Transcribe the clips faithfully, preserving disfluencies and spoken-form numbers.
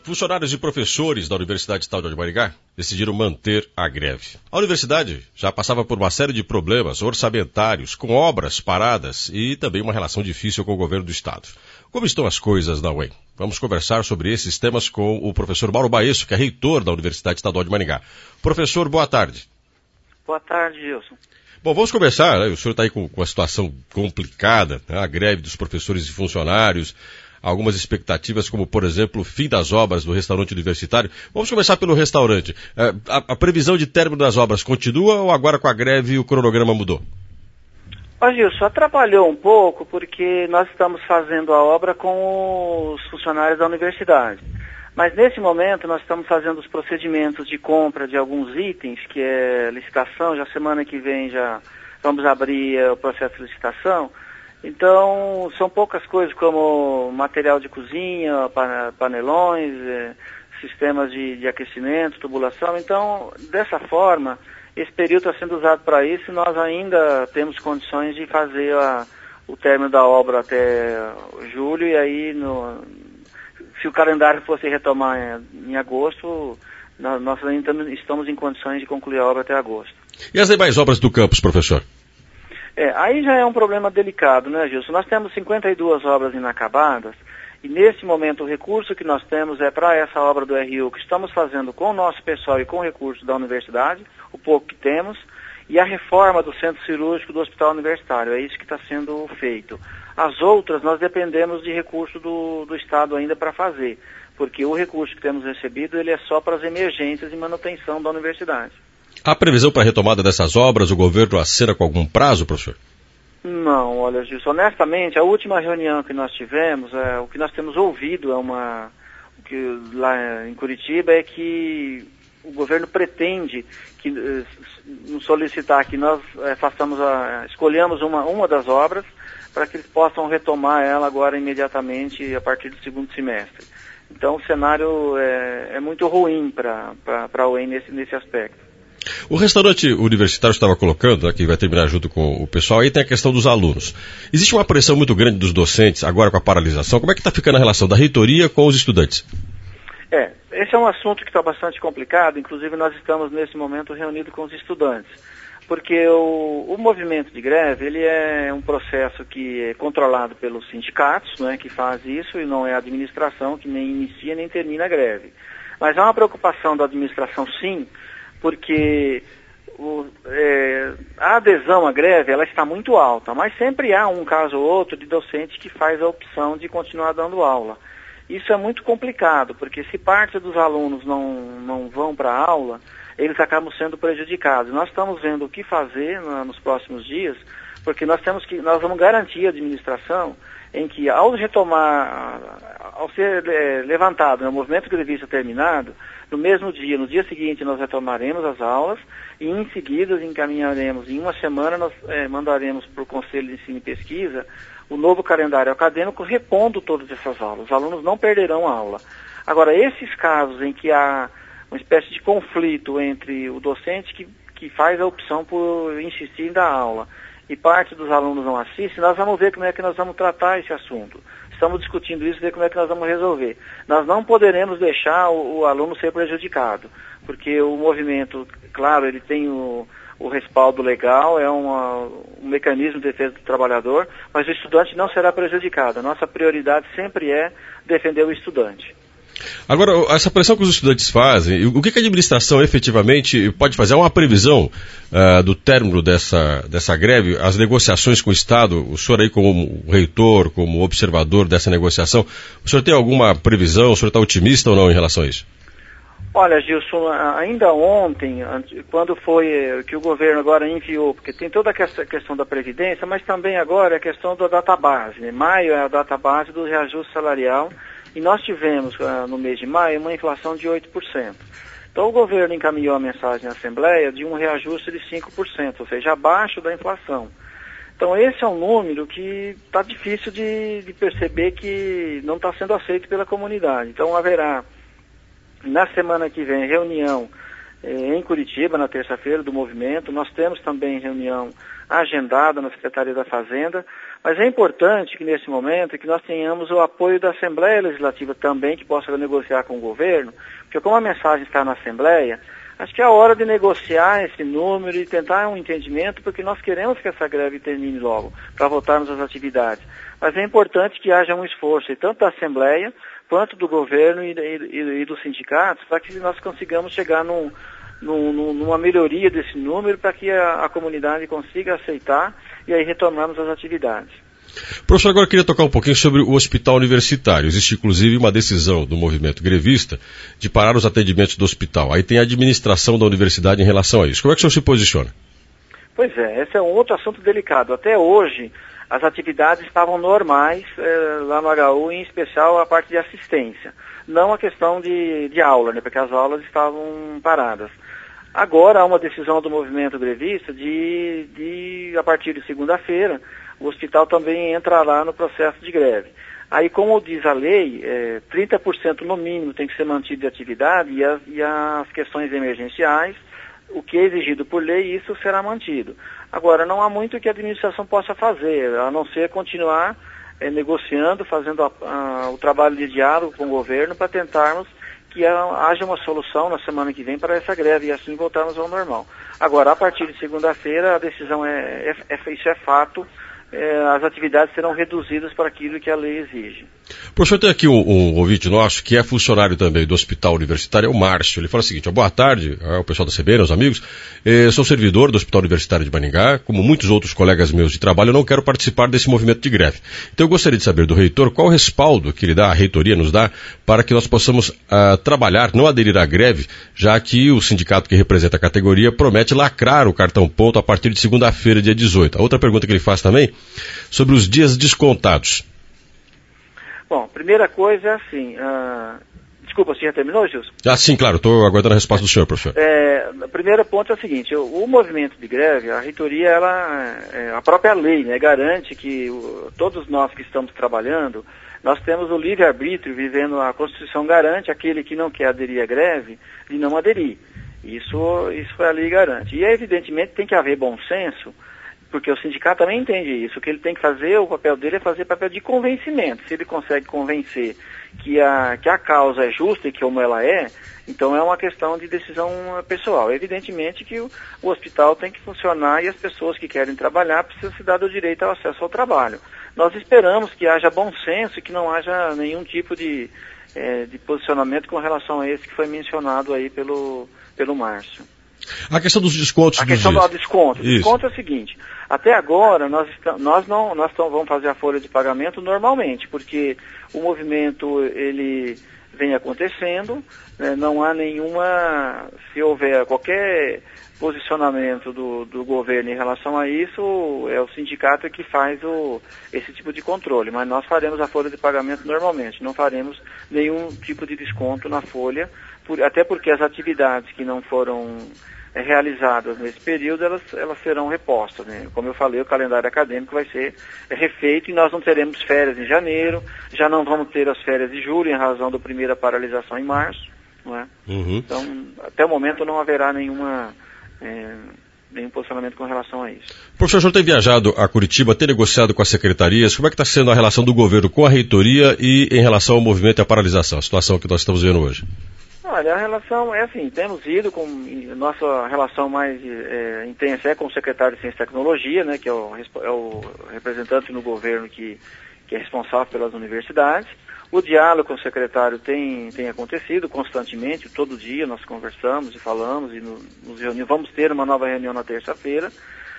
Funcionários e professores da Universidade Estadual de Maringá decidiram manter a greve. A universidade já passava por uma série de problemas orçamentários, com obras paradas e também uma relação difícil com o governo do estado. Como estão as coisas na U E M? Vamos conversar sobre esses temas com o professor Mauro Baesso, que é reitor da Universidade Estadual de Maringá. Professor, boa tarde. Boa tarde, Gilson. Bom, vamos conversar, né? O senhor está aí com, com uma situação complicada, né? A greve dos professores e funcionários, algumas expectativas, como, por exemplo, o fim das obras do restaurante universitário. Vamos começar pelo restaurante. A, a previsão de término das obras continua ou agora com a greve o cronograma mudou? Ó, Gilson, atrapalhou um pouco porque nós estamos fazendo a obra com os funcionários da universidade. Mas nesse momento nós estamos fazendo os procedimentos de compra de alguns itens, que é licitação. Já semana que vem já vamos abrir o processo de licitação. Então, são poucas coisas como material de cozinha, panelões, eh, sistemas de, de aquecimento, tubulação. Então, dessa forma, esse período está sendo usado para isso e nós ainda temos condições de fazer a, o término da obra até julho. E aí, no, se o calendário fosse retomar em, em agosto, nós, nós ainda estamos em condições de concluir a obra até agosto. E as demais obras do campus, professor? É, aí já é um problema delicado, né, Gilson? Nós temos cinquenta e duas obras inacabadas e nesse momento o recurso que nós temos é para essa obra do R U que estamos fazendo com o nosso pessoal e com o recurso da universidade, o pouco que temos, e a reforma do centro cirúrgico do hospital universitário, é isso que está sendo feito. As outras nós dependemos de recurso do, do Estado ainda para fazer, porque o recurso que temos recebido ele é só para as emergências e manutenção da universidade. Há previsão para a retomada dessas obras? O governo acena com algum prazo, professor? Não, olha, Gilson, honestamente, a última reunião que nós tivemos, é, o que nós temos ouvido é uma, o que, lá em Curitiba é que o governo pretende que, eh, nos solicitar que nós eh, façamos a, escolhamos uma, uma das obras para que eles possam retomar ela agora imediatamente a partir do segundo semestre. Então o cenário é, é muito ruim para a U E M nesse, nesse aspecto. O restaurante universitário estava colocando, né, que vai terminar junto com o pessoal, aí tem a questão dos alunos. Existe uma pressão muito grande dos docentes, agora com a paralisação. Como é que está ficando a relação da reitoria com os estudantes? É, esse é um assunto que está bastante complicado, inclusive nós estamos nesse momento reunidos com os estudantes. Porque o, o movimento de greve, ele é um processo que é controlado pelos sindicatos, né, que faz isso, e não é a administração que nem inicia nem termina a greve. Mas há uma preocupação da administração, sim, porque o, é, a adesão à greve ela está muito alta, mas sempre há um caso ou outro de docente que faz a opção de continuar dando aula. Isso é muito complicado, porque se parte dos alunos não, não vão para a aula, eles acabam sendo prejudicados. Nós estamos vendo o que fazer na, nos próximos dias, porque nós temos que, nós vamos garantir a administração em que ao retomar, ao ser é, levantado, né, o movimento grevista terminado, no mesmo dia, no dia seguinte nós retomaremos as aulas e em seguida encaminharemos, em uma semana nós é, mandaremos para o Conselho de Ensino e Pesquisa o novo calendário acadêmico repondo todas essas aulas. Os alunos não perderão a aula. Agora, esses casos em que há uma espécie de conflito entre o docente que, que faz a opção por insistir em dar aula e parte dos alunos não assiste, nós vamos ver como é que nós vamos tratar esse assunto. Estamos discutindo isso, ver como é que nós vamos resolver. Nós não poderemos deixar o, o aluno ser prejudicado, porque o movimento, claro, ele tem o, o respaldo legal, é uma, um mecanismo de defesa do trabalhador, mas o estudante não será prejudicado. A nossa prioridade sempre é defender o estudante. Agora, essa pressão que os estudantes fazem, o que a administração efetivamente pode fazer? Há uma previsão uh, do término dessa, dessa greve, as negociações com o Estado, o senhor aí como reitor, como observador dessa negociação, o senhor tem alguma previsão, o senhor está otimista ou não em relação a isso? Olha, Gilson, ainda ontem, quando foi que o governo agora enviou, porque tem toda a questão da Previdência, mas também agora a questão da database, né? Maio é a database do reajuste salarial, e nós tivemos, uh, no mês de maio, uma inflação de oito por cento. Então o governo encaminhou a mensagem à Assembleia de um reajuste de cinco por cento, ou seja, abaixo da inflação. Então esse é um número que está difícil de, de perceber que não está sendo aceito pela comunidade. Então haverá, na semana que vem, reunião eh, em Curitiba, na terça-feira, do movimento. Nós temos também reunião agendada na Secretaria da Fazenda, Mas é importante que nesse momento que nós tenhamos o apoio da Assembleia Legislativa também, que possa negociar com o governo, porque como a mensagem está na Assembleia, acho que é a hora de negociar esse número e tentar um entendimento, porque nós queremos que essa greve termine logo, para voltarmos às atividades. Mas é importante que haja um esforço, e tanto da Assembleia, quanto do governo e, e, e dos sindicatos, para que nós consigamos chegar num, num, numa melhoria desse número, para que a, a comunidade consiga aceitar e aí retomarmos as atividades. Professor, agora eu queria tocar um pouquinho sobre o hospital universitário. Existe inclusive uma decisão do movimento grevista de parar os atendimentos do hospital. Aí tem a administração da universidade em relação a isso. Como é que o senhor se posiciona? Pois é, esse é um outro assunto delicado. Até hoje, as atividades estavam normais eh, lá no H U, em especial a parte de assistência. Não a questão de, de aula, né, porque as aulas estavam paradas. Agora há uma decisão do movimento grevista de, de a partir de segunda-feira, o hospital também entrará no processo de greve. Aí, como diz a lei, é, trinta por cento no mínimo tem que ser mantido de atividade e as, e as questões emergenciais, o que é exigido por lei, isso será mantido. Agora, não há muito que a administração possa fazer, a não ser continuar é, negociando, fazendo a, a, o trabalho de diálogo com o governo para tentarmos que haja uma solução na semana que vem para essa greve e assim voltarmos ao normal. Agora, a partir de segunda-feira, a decisão é, é, é, isso é fato, é, as atividades serão reduzidas para aquilo que a lei exige. Professor, tem aqui um, um ouvinte nosso que é funcionário também do Hospital Universitário, é o Márcio. Ele fala o seguinte: boa tarde ao pessoal da C B N, aos amigos. Eh, sou servidor do Hospital Universitário de Maringá. Como muitos outros colegas meus de trabalho, eu não quero participar desse movimento de greve. Então eu gostaria de saber do reitor qual o respaldo que ele dá, a reitoria nos dá, para que nós possamos uh, trabalhar, não aderir à greve, já que o sindicato que representa a categoria promete lacrar o cartão ponto a partir de segunda-feira, dia dezoito. A outra pergunta que ele faz também, sobre os dias descontados. Bom, primeira coisa é assim, uh, desculpa, você já terminou, Gilson? Ah, sim, claro, estou aguardando a resposta do senhor, professor. É, o primeiro ponto é o seguinte, o, o movimento de greve, a reitoria, ela, é, a própria lei, né, garante que o, todos nós que estamos trabalhando, nós temos o livre-arbítrio, vivendo, a Constituição garante aquele que não quer aderir à greve, de não aderir. Isso, isso a lei garante. E, evidentemente, tem que haver bom senso, porque o sindicato também entende isso. O que ele tem que fazer, o papel dele é fazer papel de convencimento. Se ele consegue convencer que a, que a causa é justa e que como ela é, então é uma questão de decisão pessoal. Evidentemente que o, o hospital tem que funcionar e as pessoas que querem trabalhar precisam se dar o direito ao acesso ao trabalho. Nós esperamos que haja bom senso e que não haja nenhum tipo de, é, de posicionamento com relação a esse que foi mencionado aí pelo, pelo Márcio. A questão dos descontos. A questão do desconto. O desconto é o seguinte, até agora nós, está, nós não nós tão, vamos fazer a folha de pagamento normalmente, porque o movimento ele vem acontecendo, né, não há nenhuma, se houver qualquer posicionamento do, do governo em relação a isso, é o sindicato que faz o, esse tipo de controle, mas nós faremos a folha de pagamento normalmente, não faremos nenhum tipo de desconto na folha, por, até porque as atividades que não foram é, realizadas nesse período, elas, elas serão repostas, né? Como eu falei, o calendário acadêmico vai ser é, refeito e nós não teremos férias em janeiro, já não vamos ter as férias de julho em razão da primeira paralisação em março, não é? Uhum. Então, até o momento não haverá nenhuma, é, nenhum posicionamento com relação a isso. Professor, o senhor tem viajado a Curitiba, tem negociado com as secretarias, como é que está sendo a relação do governo com a reitoria e em relação ao movimento e à paralisação, a situação que nós estamos vendo hoje? Olha, a relação é assim, temos ido com, nossa relação mais é, intensa é com o secretário de Ciência e Tecnologia, né, que é o, é o representante no governo que, que é responsável pelas universidades. O diálogo com o secretário tem, tem acontecido constantemente, todo dia nós conversamos e falamos e no, nos reunimos. Vamos ter uma nova reunião na terça-feira.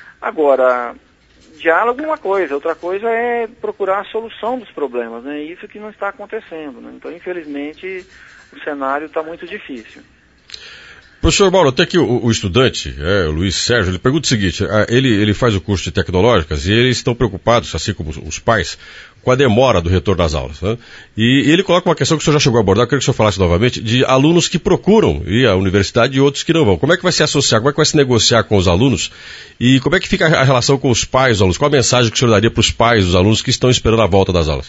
Agora, diálogo é uma coisa, outra coisa é procurar a solução dos problemas, né? Isso que não está acontecendo, né? Então, infelizmente, o cenário está muito difícil. Professor Mauro, até que o, o estudante, é, o Luiz Sérgio, ele pergunta o seguinte, ele, ele faz o curso de tecnológicas e eles estão preocupados, assim como os pais, com a demora do retorno das aulas, né? E, e ele coloca uma questão que o senhor já chegou a abordar, eu queria que o senhor falasse novamente, de alunos que procuram ir à universidade e outros que não vão. Como é que vai se associar, como é que vai se negociar com os alunos e como é que fica a relação com os pais dos alunos? Qual a mensagem que o senhor daria para os pais dos alunos que estão esperando a volta das aulas?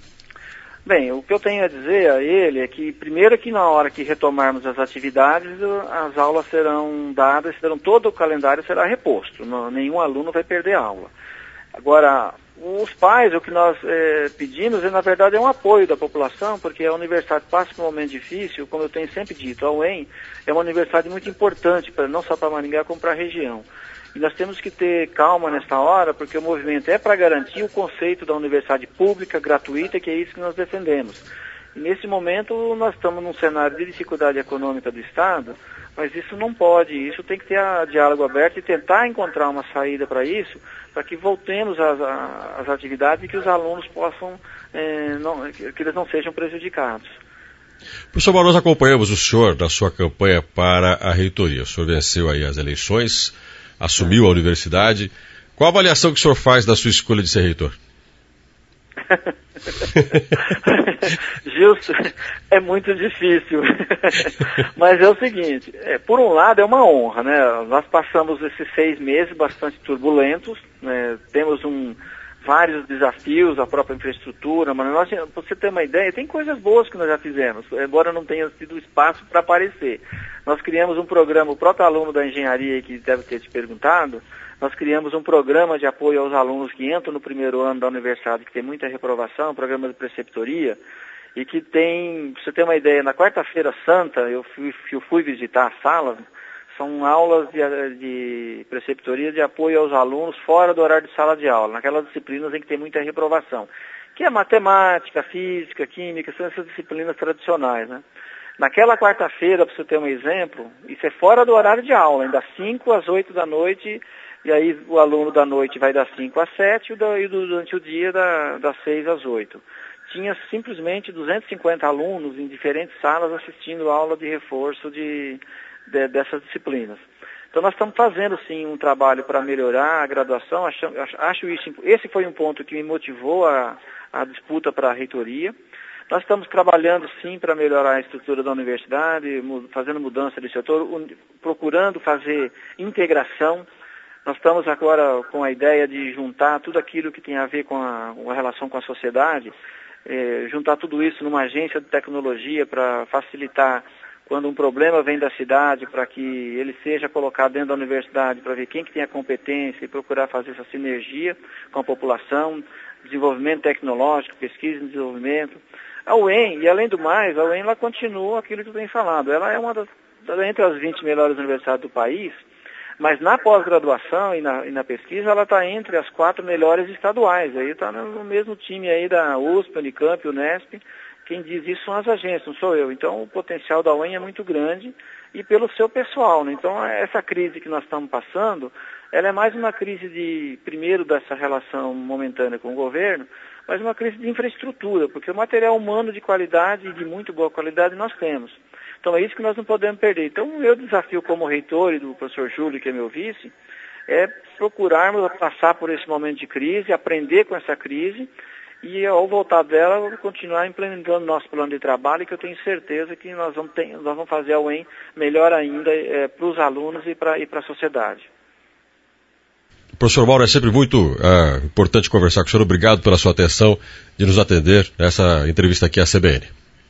Bem, o que eu tenho a dizer a ele é que, primeiro que na hora que retomarmos as atividades, as aulas serão dadas, serão, todo o calendário será reposto, não, nenhum aluno vai perder aula. Agora, os pais, o que nós é, pedimos, é, na verdade, é um apoio da população, porque a universidade passa por um momento difícil, como eu tenho sempre dito, a U E M é uma universidade muito importante, pra, não só para Maringá, como para a região. E nós temos que ter calma nesta hora, porque o movimento é para garantir o conceito da universidade pública, gratuita, que é isso que nós defendemos. E nesse momento, nós estamos num cenário de dificuldade econômica do Estado, mas isso não pode, isso tem que ter a, diálogo aberto e tentar encontrar uma saída para isso, para que voltemos às, às atividades e que os alunos possam, é, não, que eles não sejam prejudicados. Professor Mauro, nós acompanhamos o senhor na sua campanha para a reitoria. O senhor venceu aí as eleições, assumiu a universidade. Qual a avaliação que o senhor faz da sua escolha de ser reitor? Gilson, é muito difícil. Mas é o seguinte, é, por um lado é uma honra, né? Nós passamos esses seis meses bastante turbulentos, né? Temos um, vários desafios, a própria infraestrutura, mas nós, pra você ter uma ideia, tem coisas boas que nós já fizemos, embora não tenha tido espaço para aparecer. Nós criamos um programa, o próprio aluno da engenharia que deve ter te perguntado, nós criamos um programa de apoio aos alunos que entram no primeiro ano da universidade, que tem muita reprovação, um programa de preceptoria, e que tem, pra você ter uma ideia, na quarta-feira santa, eu fui, eu fui visitar as salas, são aulas de, de preceptoria de apoio aos alunos fora do horário de sala de aula, naquelas disciplinas em que tem muita reprovação, que é matemática, física, química, são essas disciplinas tradicionais, né? Naquela quarta-feira, para você ter um exemplo, isso é fora do horário de aula, das cinco às oito da noite, e aí o aluno da noite vai das cinco às sete e durante o dia da, das seis às oito. Tinha simplesmente duzentos e cinquenta alunos em diferentes salas assistindo aula de reforço de, de, dessas disciplinas. Então nós estamos fazendo sim um trabalho para melhorar a graduação, acho, acho isso, esse foi um ponto que me motivou a, a disputa para a reitoria. Nós estamos trabalhando sim para melhorar a estrutura da universidade, fazendo mudança de setor, procurando fazer integração. Nós estamos agora com a ideia de juntar tudo aquilo que tem a ver com a, com a relação com a sociedade, eh, juntar tudo isso numa agência de tecnologia para facilitar quando um problema vem da cidade, para que ele seja colocado dentro da universidade, para ver quem que tem a competência e procurar fazer essa sinergia com a população, desenvolvimento tecnológico, pesquisa e desenvolvimento. A U E M, e além do mais, a U E M ela continua aquilo que eu tenho falado, ela é uma das, entre as vinte melhores universidades do país, mas na pós-graduação e na, e na pesquisa ela está entre as quatro melhores estaduais, aí está no mesmo time aí da U S P, Unicamp, Unesp, quem diz isso são as agências, não sou eu. Então o potencial da U E M é muito grande e pelo seu pessoal, né? Então essa crise que nós estamos passando, ela é mais uma crise de, primeiro, dessa relação momentânea com o governo, mas uma crise de infraestrutura, porque o material humano de qualidade e de muito boa qualidade nós temos. Então é isso que nós não podemos perder. Então o meu desafio como reitor e do professor Júlio, que é meu vice, é procurarmos passar por esse momento de crise, aprender com essa crise e ao voltar dela continuar implementando nosso plano de trabalho, que eu tenho certeza que nós vamos, ter, nós vamos fazer a U E M melhor ainda é, para os alunos e para e para a sociedade. Professor Mauro, é sempre muito uh, importante conversar com o senhor. Obrigado pela sua atenção de nos atender nessa entrevista aqui à C B N.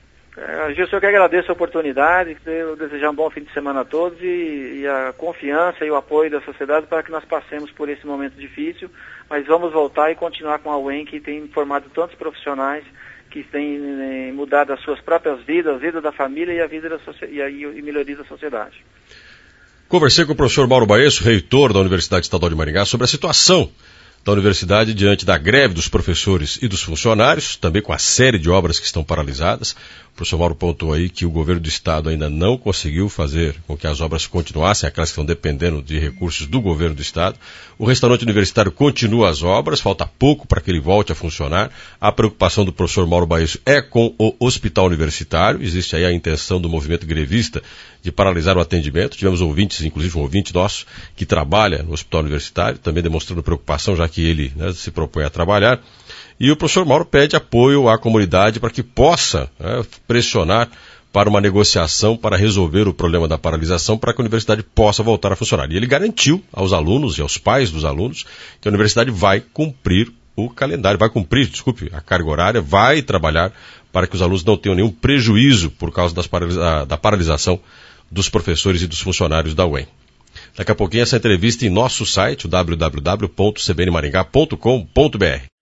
É, Gilson, eu que agradeço a oportunidade, eu desejar um bom fim de semana a todos e, e a confiança e o apoio da sociedade para que nós passemos por esse momento difícil, mas vamos voltar e continuar com a U E M, que tem formado tantos profissionais que têm eh, mudado as suas próprias vidas, a vida da família e a vida da e, a, e melhoria da sociedade. Conversei com o professor Mauro Baesso, reitor da Universidade Estadual de Maringá, sobre a situação da universidade diante da greve dos professores e dos funcionários, também com a série de obras que estão paralisadas. O professor Mauro pontuou aí que o governo do estado ainda não conseguiu fazer com que as obras continuassem, aquelas que estão dependendo de recursos do governo do estado. O restaurante universitário continua as obras, falta pouco para que ele volte a funcionar. A preocupação do professor Mauro Baesso é com o hospital universitário. Existe aí a intenção do movimento grevista de paralisar o atendimento. Tivemos ouvintes, inclusive um ouvinte nosso, que trabalha no hospital universitário, também demonstrando preocupação, já que ele né, se propõe a trabalhar. E o professor Mauro pede apoio à comunidade para que possa né, pressionar para uma negociação para resolver o problema da paralisação, para que a universidade possa voltar a funcionar. E ele garantiu aos alunos e aos pais dos alunos que a universidade vai cumprir o calendário, vai cumprir, desculpe, a carga horária, vai trabalhar para que os alunos não tenham nenhum prejuízo por causa das paralisa- da paralisação dos professores e dos funcionários da U E M. Daqui a pouquinho essa entrevista em nosso site, o w w w ponto c b n maringá ponto com ponto b r.